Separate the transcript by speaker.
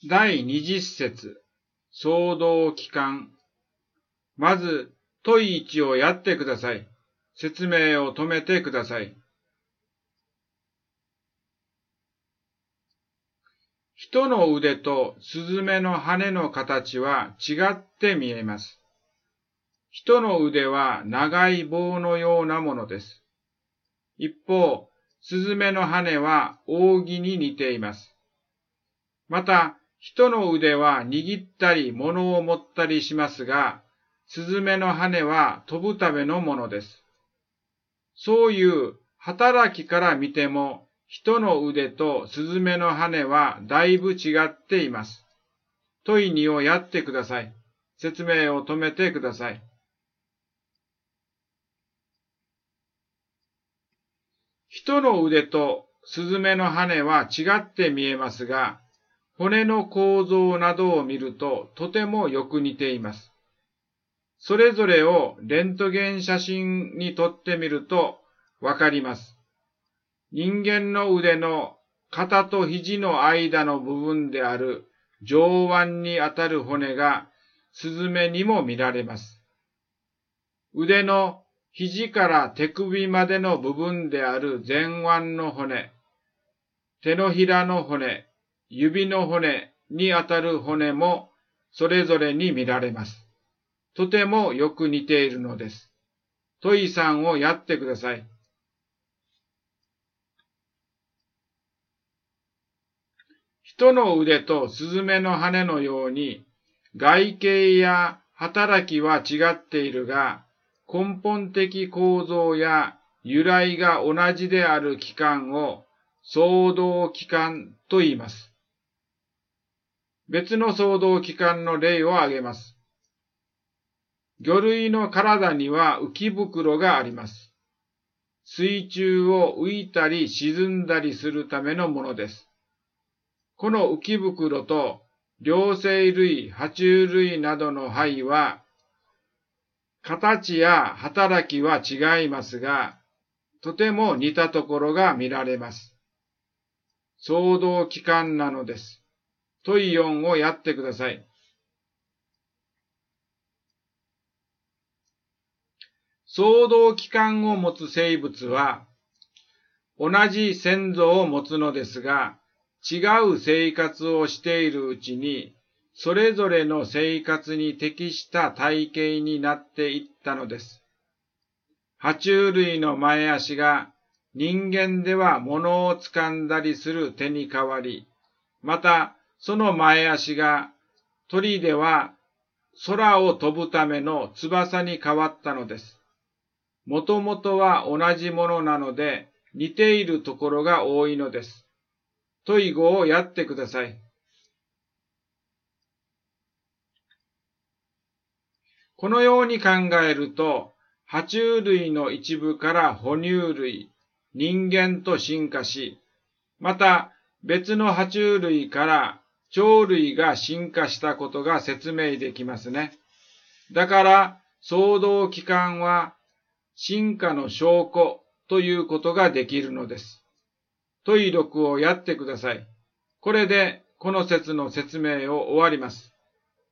Speaker 1: 第20節、創造期間。まず、問1をやってください。説明を止めてください。人の腕とスズメの羽の形は違って見えます。人の腕は長い棒のようなものです。一方、スズメの羽は扇に似ています。また、人の腕は握ったり物を持ったりしますが、スズメの羽は飛ぶためのものです。そういう働きから見ても、人の腕とスズメの羽はだいぶ違っています。問2をやってください。説明を止めてください。人の腕とスズメの羽は違って見えますが、骨の構造などを見るととてもよく似ています。それぞれをレントゲン写真に撮ってみるとわかります。人間の腕の肩と肘の間の部分である上腕にあたる骨がスズメにも見られます。腕の肘から手首までの部分である前腕の骨、手のひらの骨、指の骨にあたる骨もそれぞれに見られます。とてもよく似ているのです。問3をやってください。人の腕とスズメの羽のように外形や働きは違っているが、根本的構造や由来が同じである器官を創造器官と言います。別の創造器官の例を挙げます。魚類の体には浮き袋があります。水中を浮いたり沈んだりするためのものです。この浮き袋と両生類、爬虫類などの肺は、形や働きは違いますが、とても似たところが見られます。創造器官なのです。問4をやってください。創造器官を持つ生物は、同じ先祖を持つのですが、違う生活をしているうちに、それぞれの生活に適した体型になっていったのです。爬虫類の前足が人間では物を掴んだりする手に変わり、またその前足が鳥では空を飛ぶための翼に変わったのです。もともとは同じものなので似ているところが多いのです。問5をやってください。このように考えると、爬虫類の一部から哺乳類、人間と進化し、また別の爬虫類から鳥類が進化したことが説明できますね。だから、創造器官は進化の証拠ということができるのです。問6をやってください。これでこの説の説明を終わります。